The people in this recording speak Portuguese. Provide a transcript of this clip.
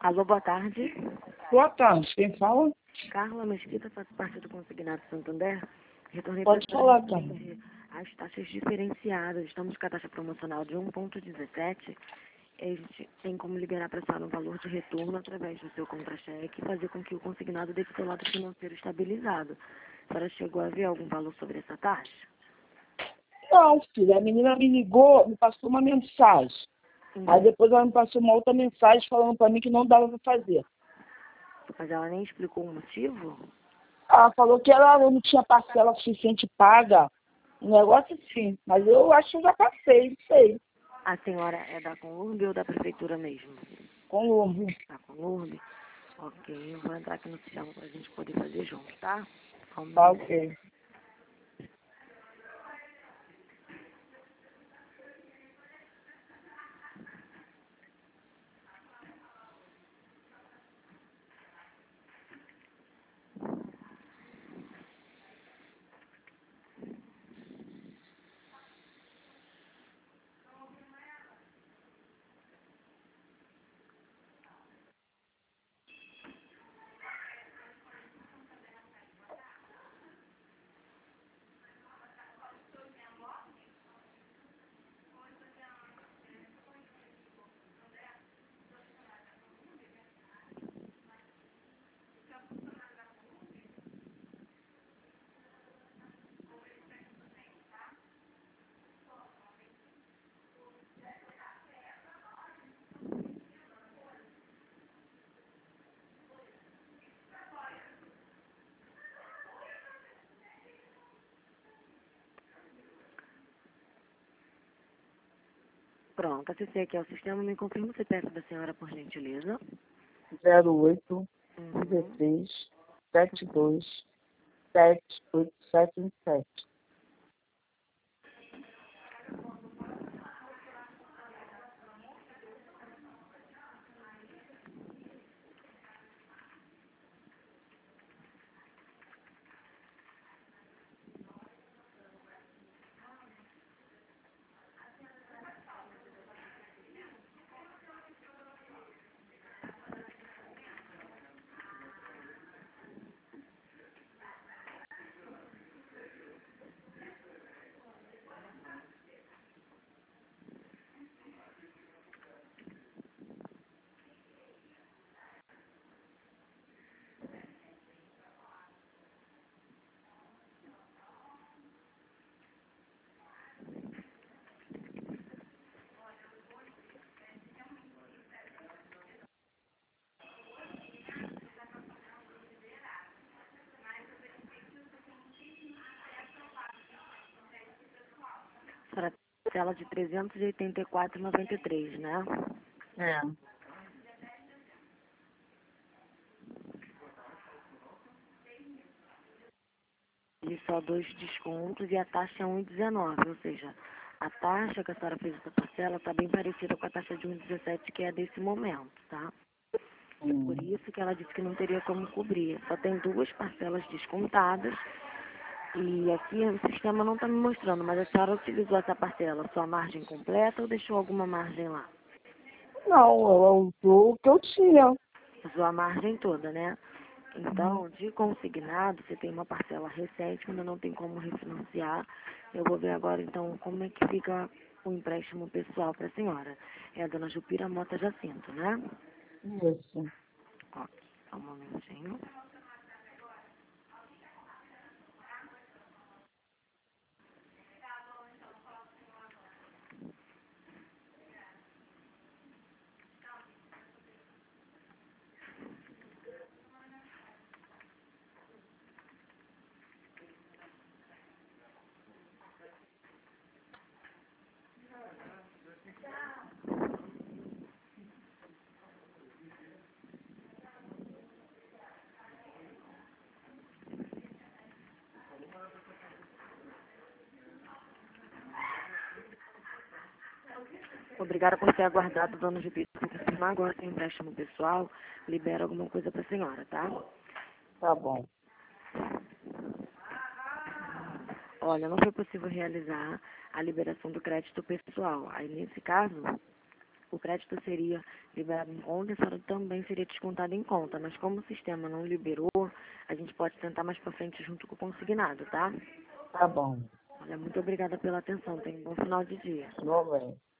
Alô, boa tarde. Boa tarde, quem fala? Carla Mesquita, faço parte do Consignado Santander. Retornei Pode para falar, Carla. as taxas diferenciadas. Estamos com a taxa promocional de 1,17. A gente tem como liberar para a senhora um valor de retorno através do seu contra-cheque e fazer com que o consignado dê seu lado financeiro estabilizado. A senhora chegou a ver algum valor sobre essa taxa? Não, filha, a menina me ligou, me passou uma mensagem. Aí depois ela me passou uma outra mensagem falando para mim que não dava para fazer. Mas ela nem explicou o motivo? Ela falou que ela não tinha parcela suficiente paga, um negócio assim. Mas eu acho que eu já passei, não sei. A senhora é da Conurb ou da prefeitura mesmo? Com o Da Conurb? Ok, eu vou entrar aqui no sistema para a gente poder fazer junto, tá? Só um Tá, minuto. ok. Pronto, acessei aqui ao sistema. Me confirma o CPF da senhora, por gentileza. 08 Uhum. 16 72 78717. Para a tela de 384,93, né? É. E só 2 descontos e a taxa é 1,19, ou seja, a taxa que a senhora fez essa parcela está bem parecida com a taxa de 1,17 que é desse momento, tá? É por isso que ela disse que não teria como cobrir. Só tem 2 parcelas descontadas e aqui o sistema não está me mostrando, mas a senhora utilizou essa parcela, sua margem completa ou deixou alguma margem lá? Não, eu usou o que eu tinha. Usou a margem toda, né? Então, de consignado, você tem uma parcela recente, ainda não tem como refinanciar. Eu vou ver agora, então, como é que fica o empréstimo pessoal para a senhora. É a dona Jupira Mota Jacinto, né? Isso. Ok, só um momentinho. Obrigada por ter aguardado, dona Jupira. Vou confirmar agora se o empréstimo pessoal libera alguma coisa para a senhora, tá? Tá bom. Olha, não foi possível realizar a liberação do crédito pessoal. Aí, nesse caso, o crédito seria liberado em conta e a senhora também seria descontada em conta. Mas como o sistema não liberou, a gente pode tentar mais para frente junto com o consignado, tá? Tá bom. Olha, muito obrigada pela atenção. Tenha um bom final de dia. Tudo bem.